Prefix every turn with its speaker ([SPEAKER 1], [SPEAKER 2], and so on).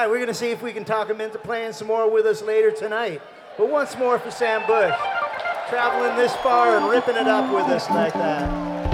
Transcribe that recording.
[SPEAKER 1] right, we're going to see if we can talk him into playing some more with us later tonight. But once more for Sam Bush, traveling this far and ripping it up with us like that.